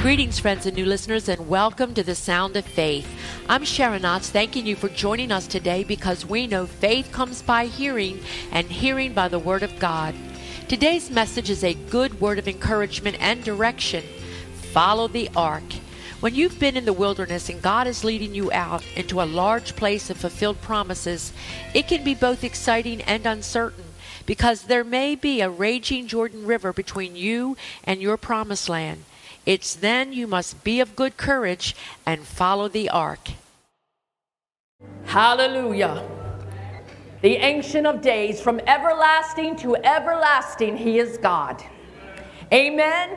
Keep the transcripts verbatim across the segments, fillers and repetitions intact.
Greetings, friends and new listeners, and welcome to the Sound of Faith. I'm Sharon Knotts, thanking you for joining us today because we know faith comes by hearing and hearing by the Word of God. Today's message is a good word of encouragement and direction. Follow the ark. When you've been in the wilderness and God is leading you out into a large place of fulfilled promises, it can be both exciting and uncertain because there may be a raging Jordan River between you and your promised land. It's then you must be of good courage and follow the ark. Hallelujah. The Ancient of Days, from everlasting to everlasting, He is God. Amen.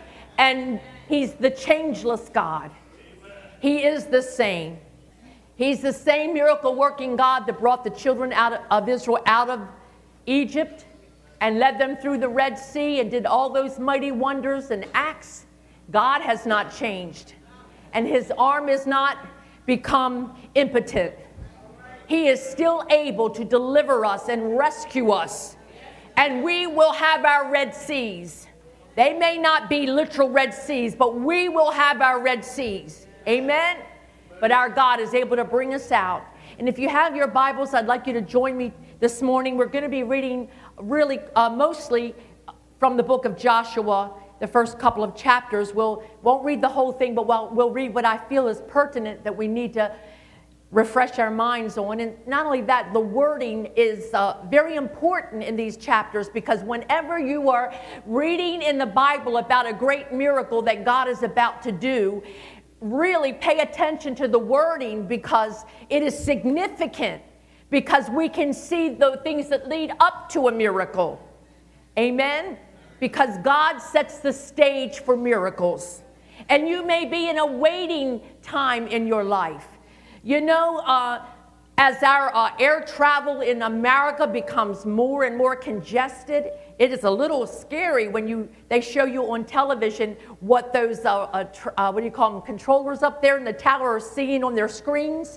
And He's the changeless God. He is the same. He's the same miracle-working God that brought the children out of Israel out of Egypt and led them through the Red Sea and did all those mighty wonders and acts. God has not changed, and His arm is not become impotent. He is still able to deliver us and rescue us, and we will have our Red Seas. They may not be literal Red Seas, but we will have our Red Seas. Amen? But our God is able to bring us out. And if you have your Bibles, I'd like you to join me this morning. We're going to be reading really uh, mostly from the book of Joshua. The first couple of chapters. We'll, won't read the whole thing, but we'll, we'll read what I feel is pertinent that we need to refresh our minds on. And not only that, the wording is uh, very important in these chapters, because whenever you are reading in the Bible about a great miracle that God is about to do, really pay attention to the wording, because it is significant, because we can see the things that lead up to a miracle. Amen? Because God sets the stage for miracles. And you may be in a waiting time in your life. You know, uh, as our uh, air travel in America becomes more and more congested, it is a little scary when you they show you on television what those, uh, uh, tr- uh, what do you call them, controllers up there in the tower are seeing on their screens.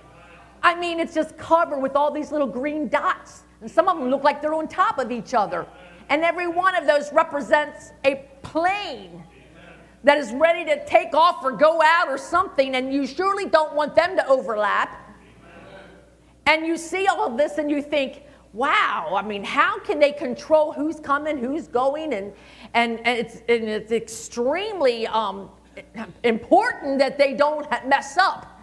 I mean, it's just covered with all these little green dots. And some of them look like they're on top of each other. And every one of those represents a plane that is ready to take off or go out or something, and you surely don't want them to overlap. And you see all of this and you think, wow, I mean, how can they control who's coming, who's going? And and, and, it's, and it's extremely um, important that they don't mess up.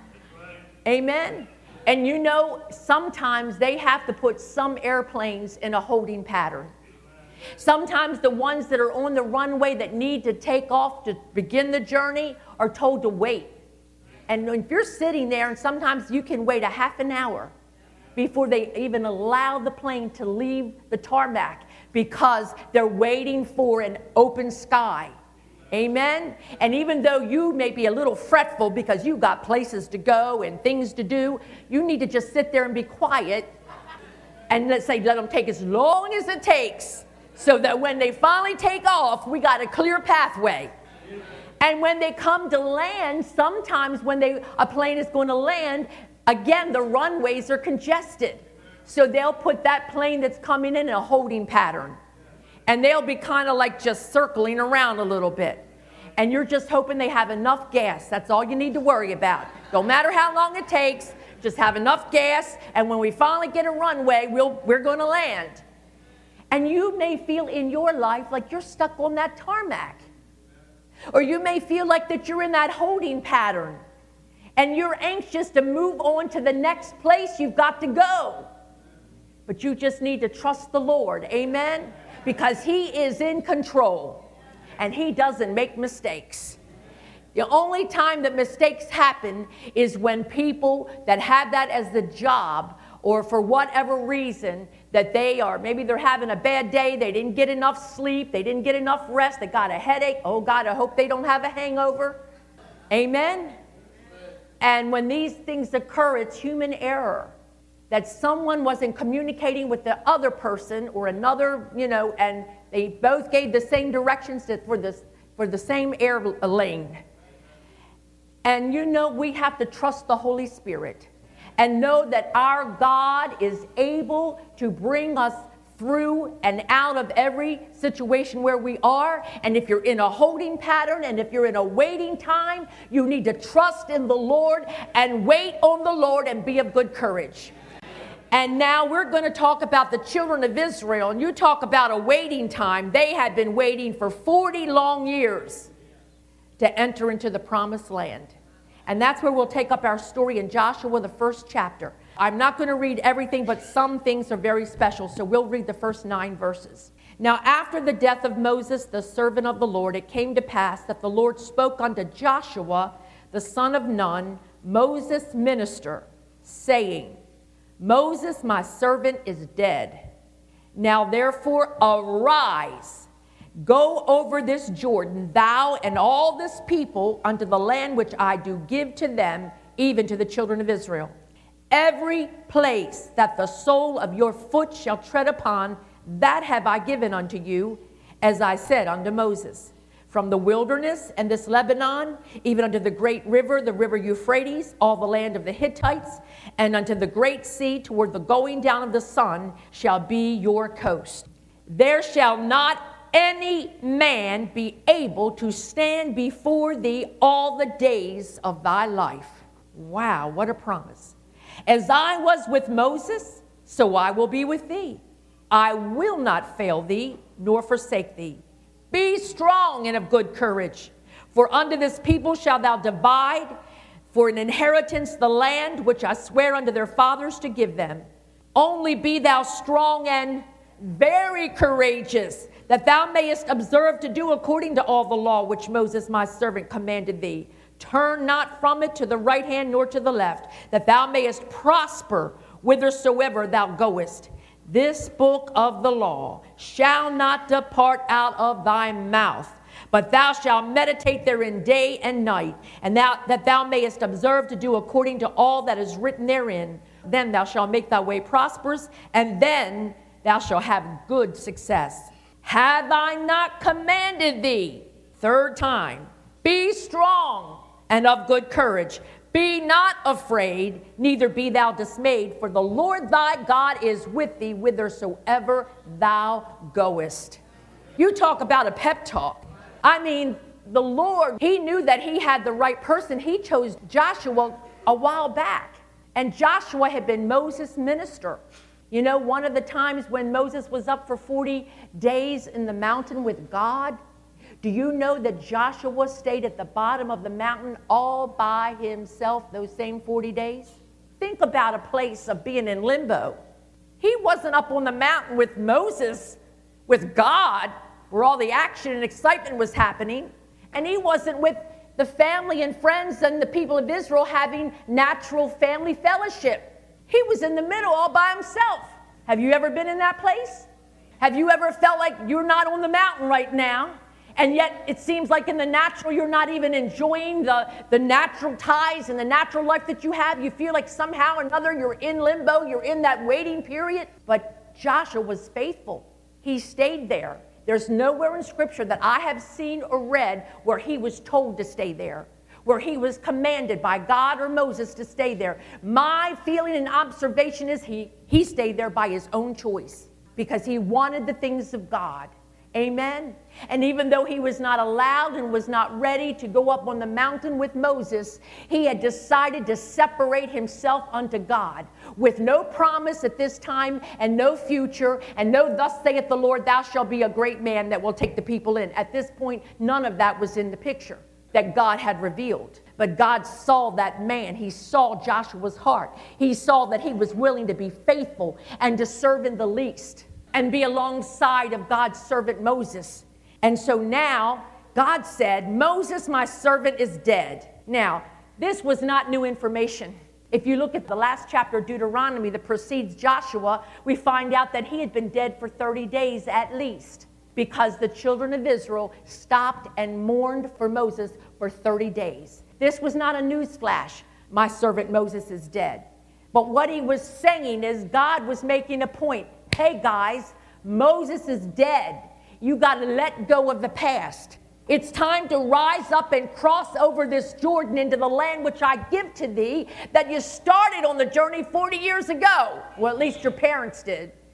Amen? And you know, sometimes they have to put some airplanes in a holding pattern. Sometimes the ones that are on the runway that need to take off to begin the journey are told to wait. And if you're sitting there, and sometimes you can wait a half an hour before they even allow the plane to leave the tarmac, because they're waiting for an open sky. Amen? And even though you may be a little fretful because you've got places to go and things to do, you need to just sit there and be quiet and let's say let them take as long as it takes, so that when they finally take off, we got a clear pathway. And when they come to land, sometimes when they a plane is going to land, again, the runways are congested. So they'll put that plane that's coming in in a holding pattern. And they'll be kind of like just circling around a little bit. And you're just hoping they have enough gas. That's all you need to worry about. Don't matter how long it takes, just have enough gas. And when we finally get a runway, we'll, we're going to land. And you may feel in your life like you're stuck on that tarmac. Or you may feel like that you're in that holding pattern. And you're anxious to move on to the next place you've got to go. But you just need to trust the Lord. Amen? Because He is in control. And He doesn't make mistakes. The only time that mistakes happen is when people that have that as the job, or for whatever reason that they are, maybe they're having a bad day, they didn't get enough sleep, they didn't get enough rest, they got a headache. Oh God, I hope they don't have a hangover. Amen? And when these things occur, it's human error. That someone wasn't communicating with the other person or another, you know, and they both gave the same directions to, for, this, for the same air lane. And you know, we have to trust the Holy Spirit and know that our God is able to bring us through and out of every situation where we are. And if you're in a holding pattern and if you're in a waiting time, you need to trust in the Lord and wait on the Lord and be of good courage. And now we're going to talk about the children of Israel. And you talk about a waiting time. They had been waiting for forty long years to enter into the promised land. And that's where we'll take up our story in Joshua, the first chapter. I'm not going to read everything, but some things are very special, so we'll read the first nine verses. Now, after the death of Moses, the servant of the Lord, it came to pass that the Lord spoke unto Joshua, the son of Nun, Moses' minister, saying, Moses, my servant, is dead. Now, therefore, arise, go over this Jordan, thou and all this people, unto the land which I do give to them, even to the children of Israel. Every place that the sole of your foot shall tread upon, that have I given unto you, as I said unto Moses. From the wilderness and this Lebanon, even unto the great river, the river Euphrates, all the land of the Hittites, and unto the great sea toward the going down of the sun shall be your coast. There shall not any man be able to stand before thee all the days of thy life. Wow, what a promise. As I was with Moses, so I will be with thee. I will not fail thee, nor forsake thee. Be strong and of good courage, for unto this people shalt thou divide for an inheritance the land which I swear unto their fathers to give them. Only be thou strong and very courageous, that thou mayest observe to do according to all the law which Moses my servant commanded thee. Turn not from it to the right hand nor to the left, that thou mayest prosper whithersoever thou goest. This book of the law shall not depart out of thy mouth, but thou shalt meditate therein day and night, and thou, that thou mayest observe to do according to all that is written therein. Then thou shalt make thy way prosperous, and then thou shalt have good success. Have I not commanded thee? Third time. Be strong and of good courage. Be not afraid, neither be thou dismayed, for the Lord thy God is with thee whithersoever thou goest. You talk about a pep talk. I mean, the Lord, he knew that he had the right person. He chose Joshua a while back. And Joshua had been Moses' minister. You know, one of the times when Moses was up for forty days in the mountain with God, do you know that Joshua stayed at the bottom of the mountain all by himself those same forty days? Think about a place of being in limbo. He wasn't up on the mountain with Moses, with God, where all the action and excitement was happening. And he wasn't with the family and friends and the people of Israel having natural family fellowship. He was in the middle all by himself. Have you ever been in that place? Have you ever felt like you're not on the mountain right now? And yet it seems like in the natural, you're not even enjoying the, the natural ties and the natural life that you have. You feel like somehow or another you're in limbo, you're in that waiting period. But Joshua was faithful. He stayed there. There's nowhere in Scripture that I have seen or read where he was told to stay there, where he was commanded by God or Moses to stay there. My feeling and observation is he, he stayed there by his own choice because he wanted the things of God. Amen. And even though he was not allowed and was not ready to go up on the mountain with Moses, he had decided to separate himself unto God with no promise at this time and no future and no thus saith the Lord, thou shalt be a great man that will take the people in. At this point, none of that was in the picture that God had revealed. But God saw that man. He saw Joshua's heart. He saw that he was willing to be faithful and to serve in the least and be alongside of God's servant Moses. And so now God said, Moses, my servant, is dead. Now, this was not new information. If you look at the last chapter of Deuteronomy that precedes Joshua, we find out that he had been dead for thirty days at least, because the children of Israel stopped and mourned for Moses for thirty days. This was not a news flash. My servant Moses is dead. But what he was saying is God was making a point. Hey guys, Moses is dead. You got to let go of the past. It's time to rise up and cross over this Jordan into the land which I give to thee, that you started on the journey forty years ago. Well, at least your parents did.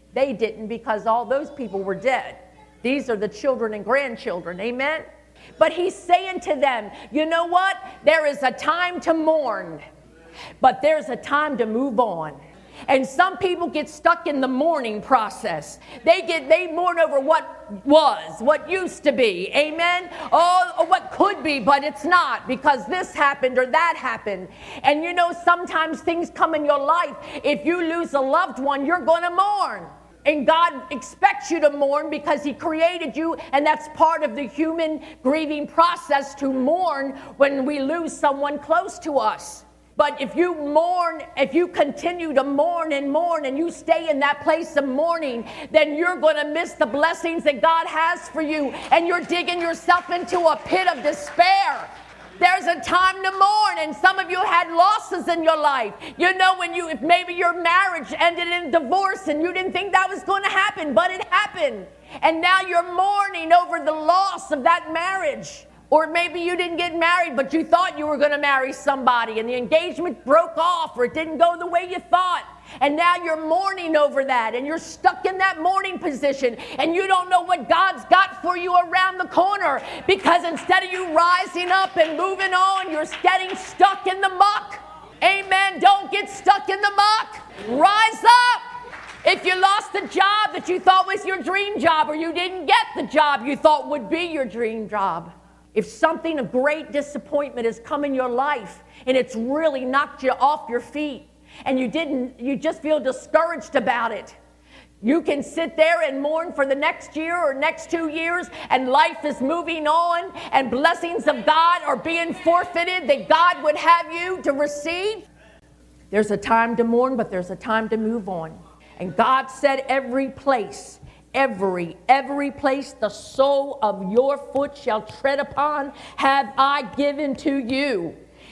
They didn't, because all those people were dead. These are the children and grandchildren. Amen? But he's saying to them, you know what? There is a time to mourn, but there's a time to move on. And some people get stuck in the mourning process. They get they mourn over what was, what used to be. Amen? Oh, or what could be, but it's not, because this happened or that happened. And you know, sometimes things come in your life. If you lose a loved one, you're going to mourn. And God expects you to mourn because he created you, and that's part of the human grieving process, to mourn when we lose someone close to us. But if you mourn, if you continue to mourn and mourn and you stay in that place of mourning, then you're going to miss the blessings that God has for you, and you're digging yourself into a pit of despair. There's a time to mourn, and some of you had losses in your life. You know, when you, if maybe your marriage ended in divorce and you didn't think that was going to happen, but it happened. And now you're mourning over the loss of that marriage. Or maybe you didn't get married, but you thought you were going to marry somebody, and the engagement broke off, or it didn't go the way you thought. And now you're mourning over that, and you're stuck in that mourning position, and you don't know what God's got for you around the corner, because instead of you rising up and moving on, you're getting stuck in the muck. Amen. Don't get stuck in the muck. Rise up. If you lost the job that you thought was your dream job, or you didn't get the job you thought would be your dream job, if something of great disappointment has come in your life and it's really knocked you off your feet, and you didn't, you just feel discouraged about it, you can sit there and mourn for the next year or next two years, and life is moving on, and blessings of God are being forfeited that God would have you to receive. There's a time to mourn, but there's a time to move on. And God said, every place, Every, every place the sole of your foot shall tread upon have I given to you.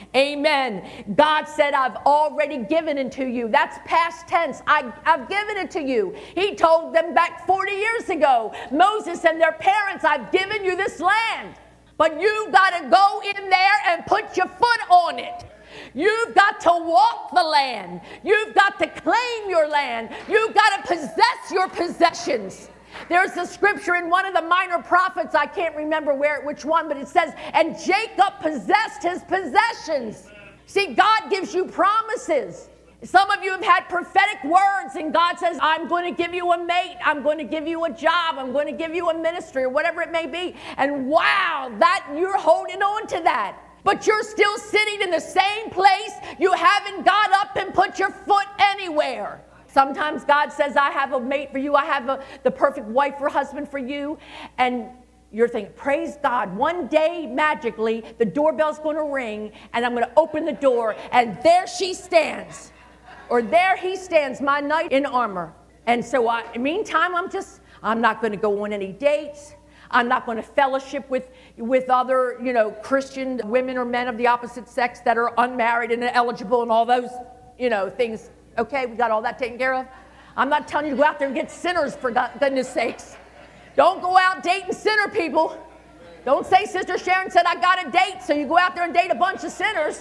Amen. God said, I've already given it to you. That's past tense. I, I've given it to you. He told them back forty years ago, Moses and their parents, I've given you this land. But you've got to go in there and put your foot on it. You've got to walk the land. You've got to claim your land. You've got to possess your possessions. There's a scripture in one of the minor prophets, I can't remember where, which one, but it says, and Jacob possessed his possessions. See, God gives you promises. Some of you have had prophetic words, and God says, I'm going to give you a mate. I'm going to give you a job. I'm going to give you a ministry, or whatever it may be. And wow, that you're holding on to that. But you're still sitting in the same place. You haven't got up and put your foot anywhere. Sometimes God says, I have a mate for you. I have a, the perfect wife or husband for you. And you're thinking, praise God. One day, magically, the doorbell's going to ring, and I'm going to open the door, and there she stands. Or there he stands, my knight in armor. And so, I, meantime, I'm just, I'm not going to go on any dates. I'm not going to fellowship with, with other, you know, Christian women or men of the opposite sex that are unmarried and eligible and all those, you know, things. Okay, we got all that taken care of. I'm not telling you to go out there and get sinners, for goodness sakes. Don't go out dating sinner people. Don't say Sister Sharon said I got a date, so you go out there and date a bunch of sinners.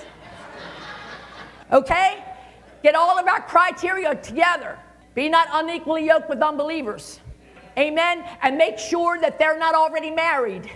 Okay? Get all of our criteria together. Be not unequally yoked with unbelievers. Amen? And make sure that they're not already married.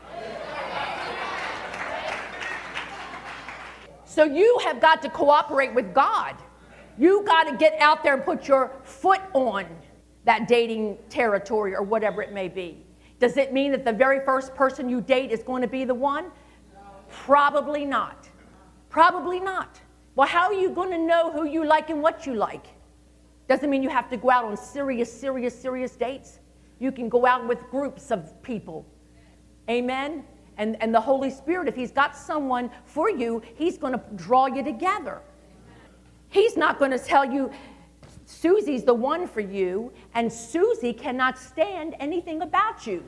So you have got to cooperate with God. You got to get out there and put your foot on that dating territory or whatever it may be. Does it mean that the very first person you date is going to be the one? Probably not. Probably not. Well, how are you going to know who you like and what you like? Doesn't mean you have to go out on serious, serious, serious dates. You can go out with groups of people. Amen? And, and the Holy Spirit, if he's got someone for you, he's going to draw you together. He's not going to tell you, Susie's the one for you, and Susie cannot stand anything about you.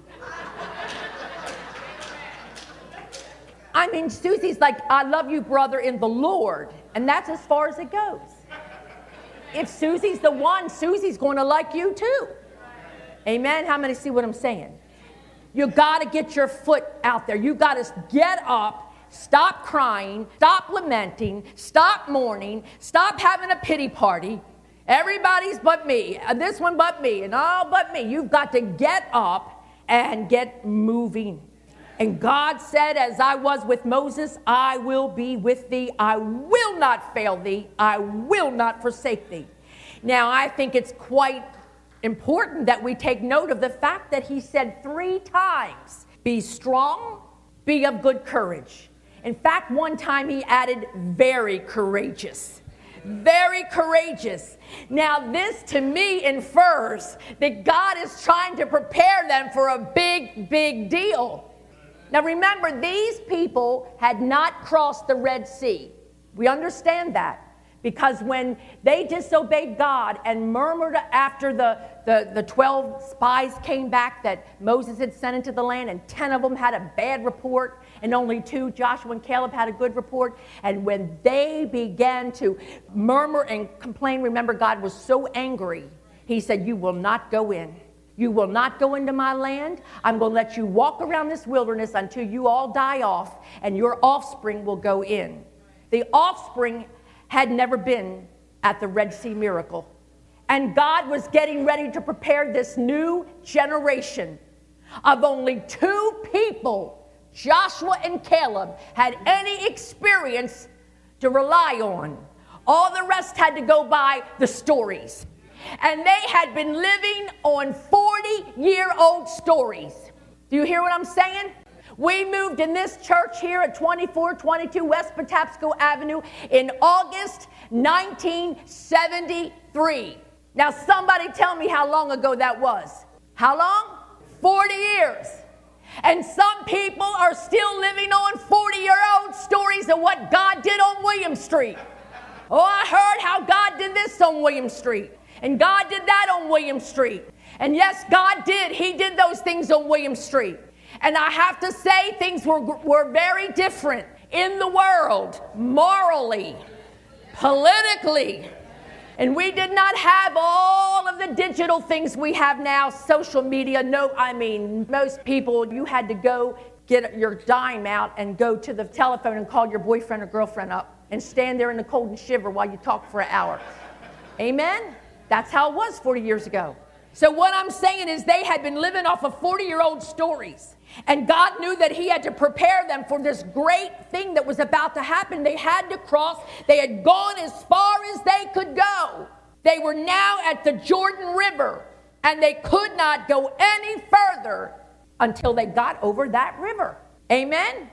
I mean, Susie's like, I love you, brother, in the Lord. And that's as far as it goes. If Susie's the one, Susie's going to like you too. Amen? How many see what I'm saying? You got to get your foot out there. You got to get up. Stop crying, stop lamenting, stop mourning, stop having a pity party, Everybody's but me. This one but me, and all but me. You've got to get up and get moving. And God said, as I was with Moses, I will be with thee. I will not fail thee. I will not forsake thee. Now, I think it's quite important that we take note of the fact that he said three times, be strong, be of good courage. In fact, one time he added, very courageous. Very courageous. Now, this to me infers that God is trying to prepare them for a big, big deal. Now, remember, these people had not crossed the Red Sea. We understand that. Because when they disobeyed God and murmured after the, the, the twelve spies came back that Moses had sent into the land, and ten of them had a bad report, and only two, Joshua and Caleb, had a good report. And when they began to murmur and complain, remember, God was so angry, he said, you will not go in. You will not go into my land. I'm going to let you walk around this wilderness until you all die off, and your offspring will go in. The offspring had never been at the Red Sea miracle. And God was getting ready to prepare this new generation of only two people, Joshua and Caleb, had any experience to rely on. All the rest had to go by the stories. And they had been living on forty-year-old stories. Do you hear what I'm saying? We moved in this church here at twenty-four twenty-two West Patapsco Avenue in August nineteen seventy-three. Now, somebody tell me how long ago that was. How long? forty years. And some people are still living on forty-year-old stories of what God did on William Street. Oh, I heard how God did this on William Street. And God did that on William Street. And yes, God did. He did those things on William Street. And I have to say, things were, were very different in the world, morally, politically. And we did not have all of the digital things we have now, social media. No, I mean, most people, you had to go get your dime out and go to the telephone and call your boyfriend or girlfriend up and stand there in the cold and shiver while you talk for an hour. Amen? That's how it was forty years ago. So what I'm saying is they had been living off of forty-year-old stories. And God knew that he had to prepare them for this great thing that was about to happen. They had to cross. They had gone as far as they could go. They were now at the Jordan River, and they could not go any further until they got over that river. Amen?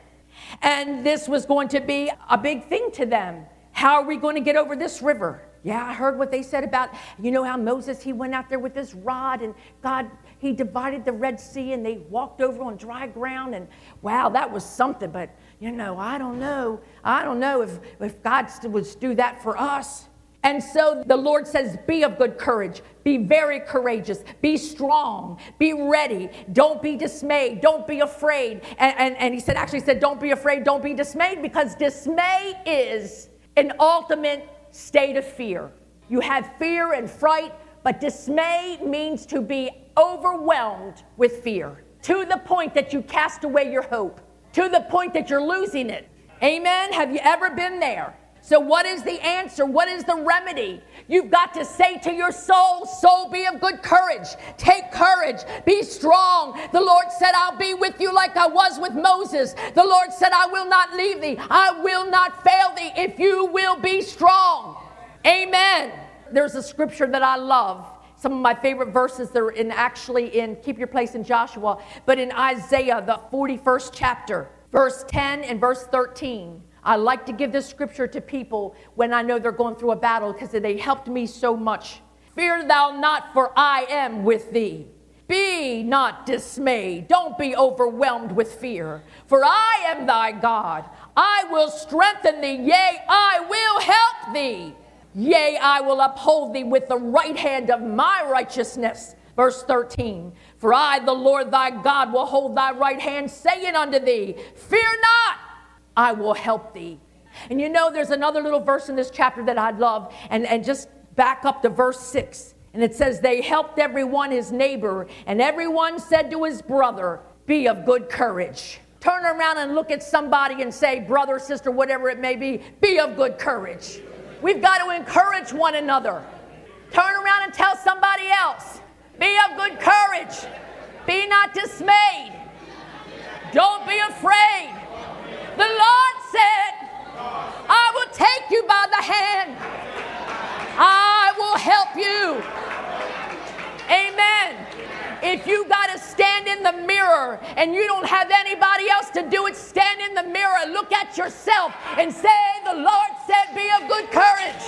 And this was going to be a big thing to them. How are we going to get over this river? Yeah, I heard what they said about, you know how Moses, he went out there with his rod, and God, he divided the Red Sea, and they walked over on dry ground, and wow, that was something. But, you know, I don't know. I don't know if, if God would do that for us. And so the Lord says, be of good courage. Be very courageous. Be strong. Be ready. Don't be dismayed. Don't be afraid. And, and, and he said, actually said, don't be afraid. Don't be dismayed, because dismay is an ultimate state of fear. You have fear and fright, but dismay means to be overwhelmed with fear, to the point that you cast away your hope, to the point that you're losing it. Amen? Have you ever been there? So what is the answer? What is the remedy? You've got to say to your soul, soul, be of good courage. Take courage. Be strong. The Lord said, I'll be with you like I was with Moses. The Lord said, I will not leave thee. I will not fail thee if you will be strong. Amen. There's a scripture that I love. Some of my favorite verses, they're in actually in, keep your place in Joshua, but in Isaiah, the forty-first chapter, verse ten and verse thirteen. I like to give this scripture to people when I know they're going through a battle, because they helped me so much. Fear thou not, for I am with thee. Be not dismayed. Don't be overwhelmed with fear. For I am thy God. I will strengthen thee. Yea, I will help thee. Yea, I will uphold thee with the right hand of my righteousness. Verse thirteen. For I, the Lord thy God, will hold thy right hand, saying unto thee, fear not. I will help thee. And you know, there's another little verse in this chapter that I love, and, and just back up to verse six. And it says, they helped everyone his neighbor, and everyone said to his brother, be of good courage. Turn around and look at somebody and say, brother, sister, whatever it may be, be of good courage. We've got to encourage one another. Turn around and tell somebody else. Be of good courage. Be not dismayed. Don't be afraid. The Lord said, I will take you by the hand. I will help you. Amen. If you got to stand in the mirror and you don't have anybody else to do it, stand in the mirror, look at yourself and say, the Lord said, be of good courage.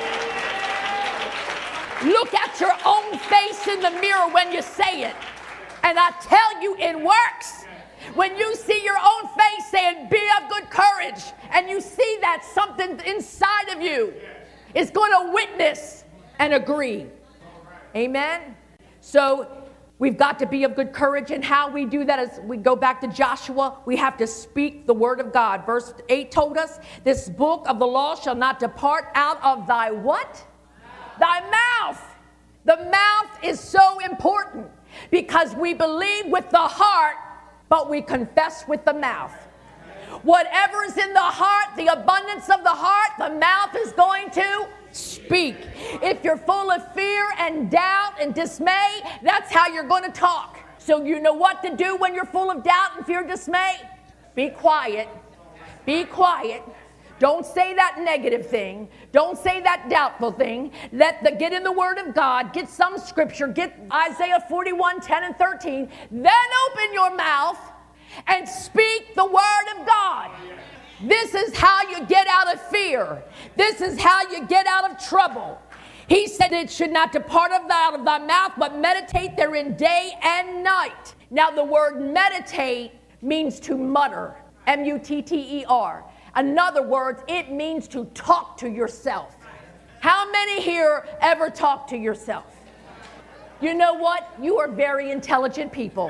Look at your own face in the mirror when you say it. And I tell you, it works. When you see your own face saying, be of good courage, and you see that something inside of you is going to witness and agree. Amen? So we've got to be of good courage, and how we do that is we go back to Joshua. We have to speak the word of God. Verse eight told us, this book of the law shall not depart out of thy what? Thy mouth. The mouth is so important because we believe with the heart, but we confess with the mouth. Whatever is in the heart, the abundance of the heart, the mouth is going to speak. If you're full of fear and doubt and dismay, that's how you're going to talk. So you know what to do when you're full of doubt and fear and dismay? Be quiet. Be quiet. Don't say that negative thing. Don't say that doubtful thing. Let the get in the Word of God. Get some scripture. Get Isaiah forty-one, ten and thirteen. Then open your mouth and speak the Word of God. This is how you get out of fear. This is how you get out of trouble. He said it should not depart of thy, out of thy mouth, but meditate therein day and night. Now the word meditate means to mutter. M U T T E R. In other words, it means to talk to yourself. How many here ever talk to yourself? You know what? You are very intelligent people.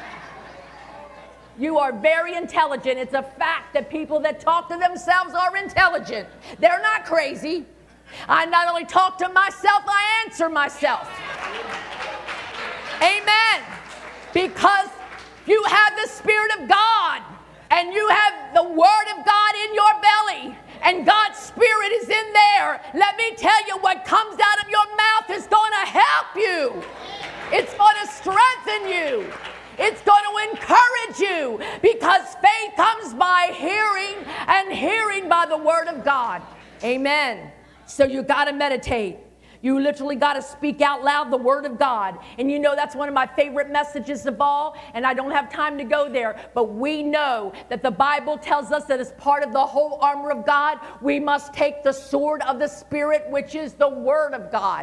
You are very intelligent. It's a fact that people that talk to themselves are intelligent. They're not crazy. I not only talk to myself, I answer myself. Amen. Because you have the Spirit of God and you have the Word of God in your belly and God's Spirit is in there. Let me tell you, what comes out of your mouth is going to help you. It's going to strengthen you. It's going to encourage you, because faith comes by hearing, and hearing by the Word of God. Amen. So you got to meditate. You literally got to speak out loud the Word of God. And you know that's one of my favorite messages of all, and I don't have time to go there, but we know that the Bible tells us that as part of the whole armor of God, we must take the sword of the Spirit, which is the Word of God.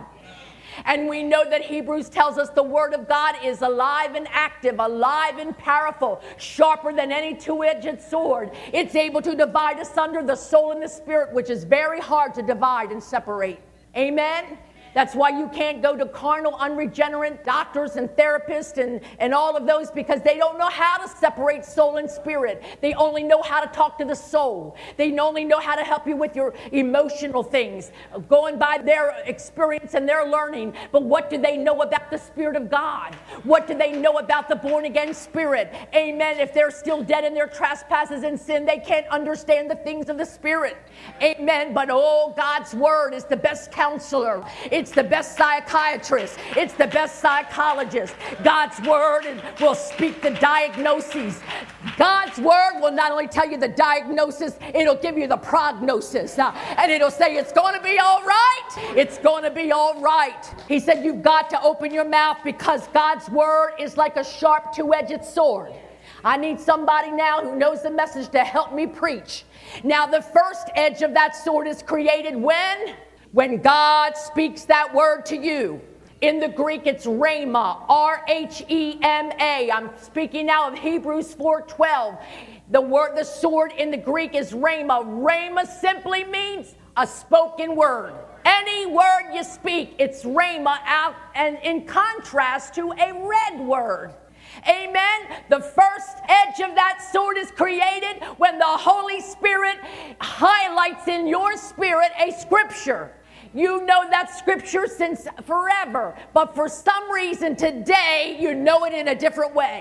And we know that Hebrews tells us the Word of God is alive and active, alive and powerful, sharper than any two-edged sword. It's able to divide asunder the soul and the spirit, which is very hard to divide and separate. Amen? That's why you can't go to carnal, unregenerate doctors and therapists and, and all of those, because they don't know how to separate soul and spirit. They only know how to talk to the soul. They only know how to help you with your emotional things, going by their experience and their learning. But what do they know about the Spirit of God? What do they know about the born-again spirit? Amen. If they're still dead in their trespasses and sin, they can't understand the things of the Spirit. Amen. But oh, God's Word is the best counselor. It's the best psychiatrist. It's the best psychologist. God's Word will speak the diagnoses. God's Word will not only tell you the diagnosis, it'll give you the prognosis. Uh, and it'll say, it's going to be all right. It's going to be all right. He said, you've got to open your mouth, because God's Word is like a sharp two-edged sword. I need somebody now who knows the message to help me preach. Now, the first edge of that sword is created when? When God speaks that word to you. In the Greek, it's rhema, R H E M A. I'm speaking now of Hebrews four twelve. The word, the sword in the Greek is rhema. Rhema simply means a spoken word. Any word you speak, it's rhema, out, and in contrast to a read word. Amen. The first edge of that sword is created when the Holy Spirit highlights in your spirit a scripture. You know that scripture since forever, but for some reason today you know it in a different way.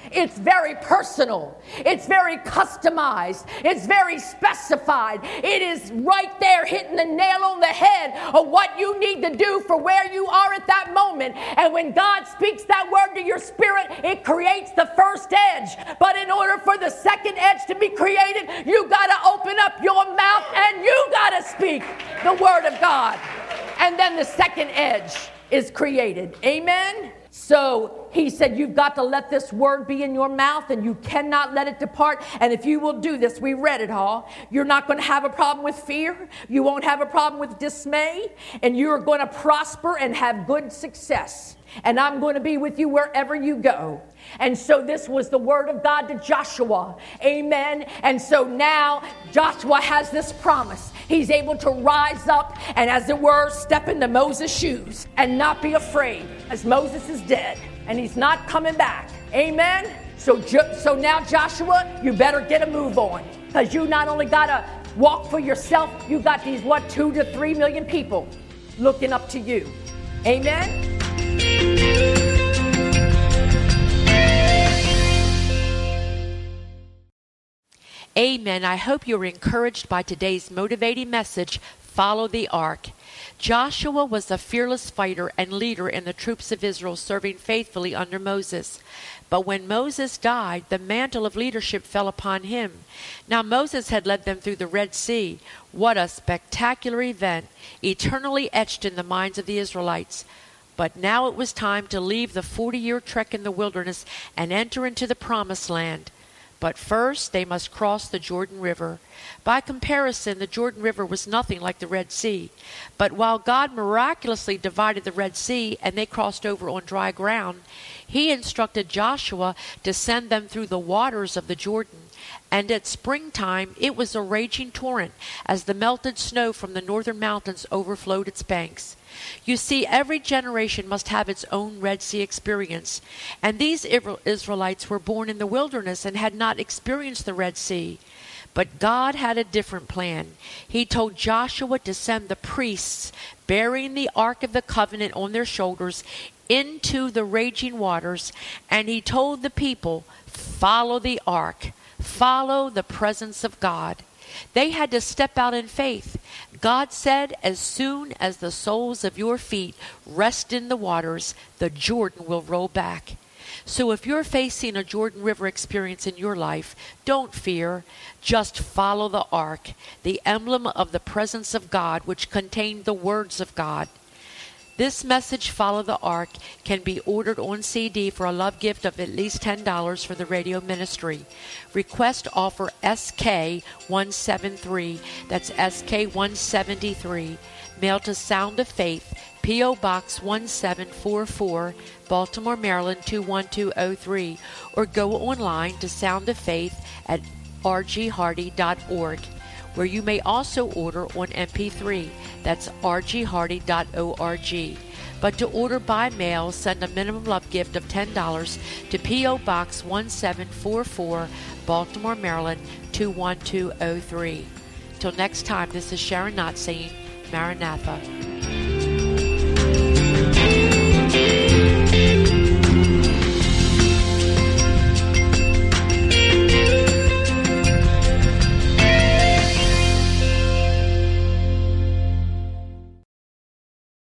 It's very personal. It's very customized. It's very specified. It is right there hitting the nail on the head of what you need to do for where you are at that moment. And when God speaks that word to your spirit, it creates the first edge. But in order for the second edge to be created, you got to open up your mouth and you got to speak the word of God. And then the second edge is created. Amen? So he said, you've got to let this word be in your mouth and you cannot let it depart. And if you will do this, we read it all, you're not going to have a problem with fear. You won't have a problem with dismay. And you're going to prosper and have good success. And I'm going to be with you wherever you go. And so this was the word of God to Joshua. Amen. And so now Joshua has this promise. He's able to rise up and, as it were, step into Moses' shoes and not be afraid, as Moses is dead and he's not coming back. Amen. So, so now, Joshua, you better get a move on, because you not only got to walk for yourself, you got these, what, two to three million people looking up to you. Amen. Amen. I hope you're encouraged by today's motivating message, Follow the Ark. Joshua was a fearless fighter and leader in the troops of Israel, serving faithfully under Moses. But when Moses died, the mantle of leadership fell upon him. Now Moses had led them through the Red Sea. What a spectacular event, eternally etched in the minds of the Israelites. But now it was time to leave the forty-year trek in the wilderness and enter into the Promised Land. But first, they must cross the Jordan River. By comparison, the Jordan River was nothing like the Red Sea. But while God miraculously divided the Red Sea and they crossed over on dry ground, he instructed Joshua to send them through the waters of the Jordan. And at springtime, it was a raging torrent as the melted snow from the northern mountains overflowed its banks. You see, every generation must have its own Red Sea experience. And these Israelites were born in the wilderness and had not experienced the Red Sea. But God had a different plan. He told Joshua to send the priests bearing the Ark of the Covenant on their shoulders into the raging waters. And he told the people, follow the Ark. Follow the presence of God. They had to step out in faith. God said, as soon as the soles of your feet rest in the waters, the Jordan will roll back. So if you're facing a Jordan River experience in your life, don't fear. Just follow the Ark, the emblem of the presence of God, which contained the words of God. This message, Follow the Ark, can be ordered on C D for a love gift of at least ten dollars for the radio ministry. Request offer S K one seventy-three. That's S K one seventy-three. Mail to Sound of Faith, P O. Box one seven four four, Baltimore, Maryland two one two oh three. Or go online to Sound of Faith at r g hardy dot org. Where you may also order on M P three. That's r g hardy dot org. But to order by mail, send a minimum love gift of ten dollars to P O. Box one seven four four, Baltimore, Maryland two one two oh three. Till next time, this is Sharon Knott saying, Maranatha.